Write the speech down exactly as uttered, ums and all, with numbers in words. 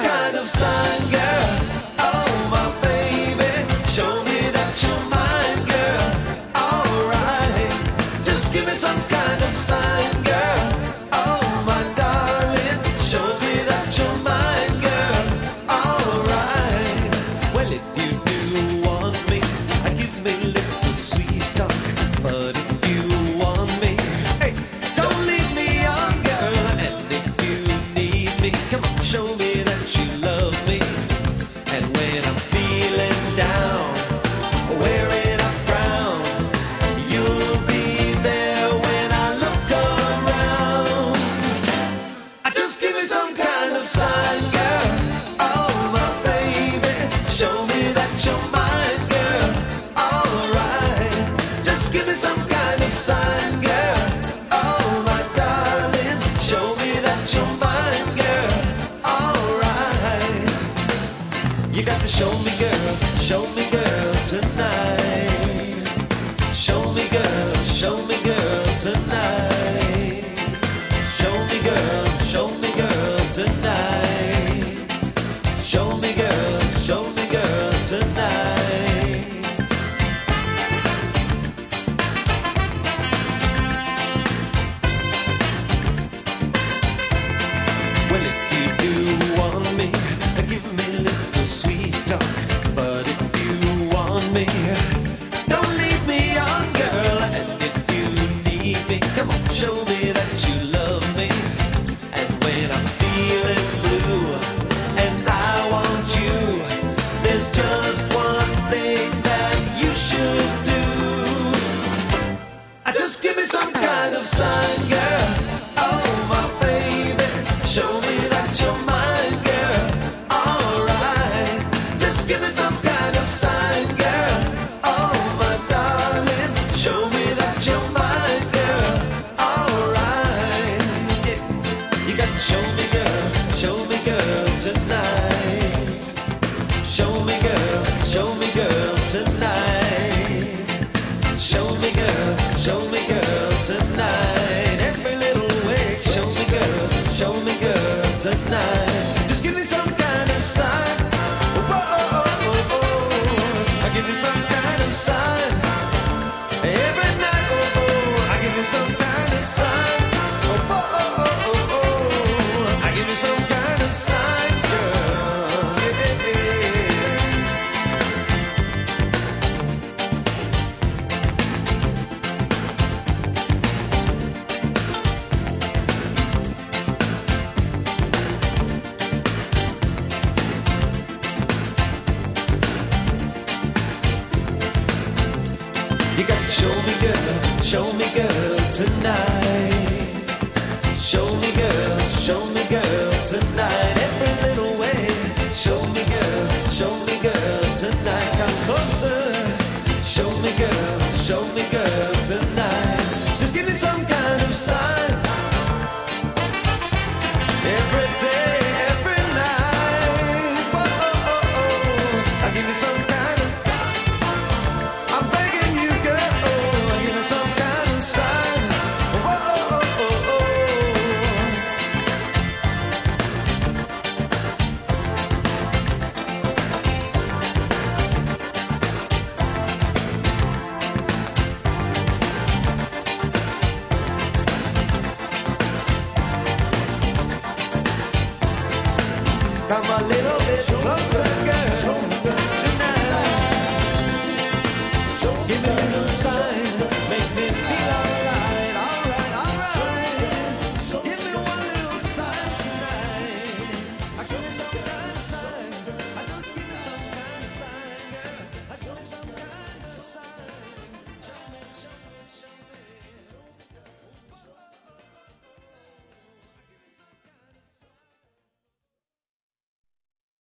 kind of sign, girl. Oh, my baby, show me that you're mine, girl. Alright, just give me some kind of sign, girl. Oh, my darling, show me that you're mine, girl. Alright, well, if you do want me, give me a little sweet talk. But if you want me, hey, don't leave me on, girl. And if you need me, come on, show me that you love me. And when I'm feeling down, wearing a frown, you'll be there when I look around. I just give me some kind of sign, girl. Oh, my baby, show me that you're mine, girl. Alright, just give me some kind of sign, girl. Oh, my darling, show me that you're mine, girl. Alright, you got to show me, girl, show me, girl, tonight. Show me, girl, show me, girl, tonight. Show me, girl, show me, girl, tonight. Show me, girl, show me, girl, tonight. Well, if you do want me, give me a little sweet talk. But if you want me, don't leave me on, girl. And if you need me, come on, show me that you love me. And when I'm feeling blue and I want you, there's just one thing that you should do. I just give me some kind of sign, girl. Oh, my baby, show me that you're mine, girl. Alright, just give me some kind of sign, girl. Oh, my darling, show me that you're mine, girl. Alright, yeah. You got to show me, girl, show me, girl, tonight. Show me, girl, show me, girl, tonight. Show me, girl, show me, girl, tonight. Every little way, show me, girl, show me, girl, tonight. Just give me some kind of sign. Whoa, I give you some kind of sign. Every night, oh, oh, I give you some kind of sign. Oh, oh, oh, oh, oh, I give you some kind of sign, girl. Yeah, yeah. You got to show me, girl, show me, girl, tonight. Show me, girl, show me, girl, tonight. Every little way. Show me, girl, show me, girl, tonight. Come closer. Show me, girl, show me, girl, tonight. Just give me some kind of sign. Every day, every night. Whoa, oh, oh, oh. I give you some kind of. I'm begging you, girl. Oh, give me some kind of sign. Whoa, oh, oh, oh, oh. Come a little bit closer, girl.